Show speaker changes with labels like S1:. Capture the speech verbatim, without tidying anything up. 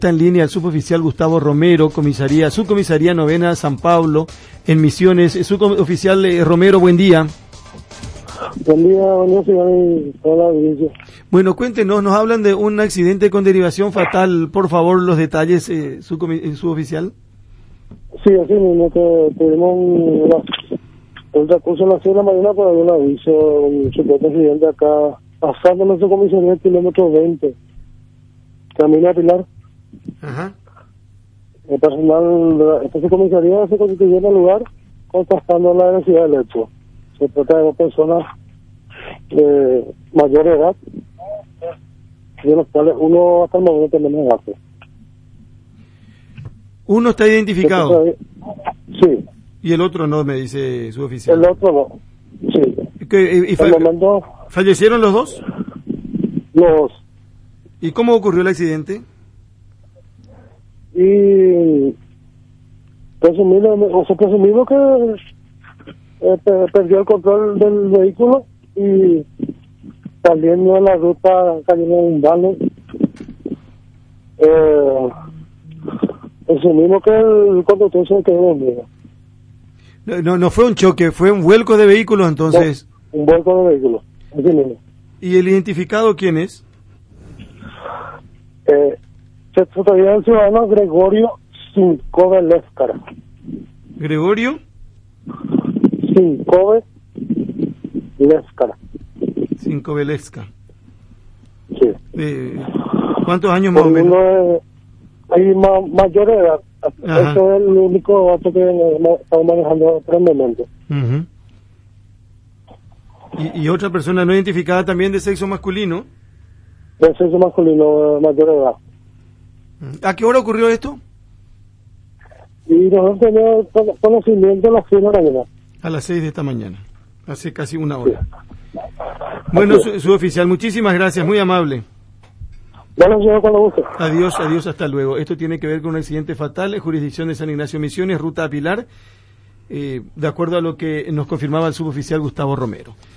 S1: Está en línea el suboficial Gustavo Romero, comisaría, subcomisaría novena San Pablo, en Misiones. Suboficial eh, Romero, buen día.
S2: Buen día, buen día, señor. Hola, audiencia.
S1: Bueno, cuéntenos, nos hablan de un accidente con derivación fatal. Por favor, los detalles, eh, suboficial.
S2: Sí, así mismo, que tuvimos un, un recurso a las seis de la mañana por un aviso, un supuesto accidente acá, pasando nuestro comisaría el kilómetro veinte, camino a Pilar.
S1: Ajá.
S2: El personal de esta comisaría se constituyó en el lugar contrastando la necesidad del hecho. Se trata de dos personas de mayor edad, de los cuales uno hasta el momento tenemos gasto.
S1: Uno está identificado.
S2: Sí.
S1: Y el otro no, me dice su oficial.
S2: El otro no. Sí.
S1: ¿Y, y
S2: el momento,
S1: fallecieron los dos?
S2: Los.
S1: ¿Y cómo ocurrió el accidente?
S2: Y presumido, o sea, presumido que eh, perdió el control del vehículo y saliendo en la ruta cayó en un vale. Eh, presumimos que el conductor se quedó dormido.
S1: No, no, no fue un choque, fue un vuelco de vehículos entonces.
S2: No, un vuelco de vehículos, así mismo.
S1: ¿Y el identificado quién es?
S2: Eh, se trataría del ciudadano Gregorio Sincove Léscara.
S1: ¿Gregorio?
S2: Sincove Léscara.
S1: Sincove Léscara.
S2: Sí.
S1: Eh, ¿Cuántos años más o menos?
S2: De, hay ma, mayor edad.
S1: Ajá.
S2: Eso es el único dato que estamos manejando por el momento.
S1: Uh-huh. ¿Y, y otra persona no identificada también de sexo masculino?
S2: De sexo masculino, mayor edad.
S1: ¿A qué hora ocurrió esto?
S2: Y nosotros tenemos conocimiento a las seis de la mañana.
S1: A las seis de esta mañana, hace casi una hora. Sí. Bueno, su, su oficial, muchísimas gracias, muy amable.
S2: Bueno, señor, cuando guste.
S1: Adiós, adiós, hasta luego. Esto tiene que ver con un accidente fatal en jurisdicción de San Ignacio Misiones, ruta a Pilar, eh, de acuerdo a lo que nos confirmaba el suboficial Gustavo Romero.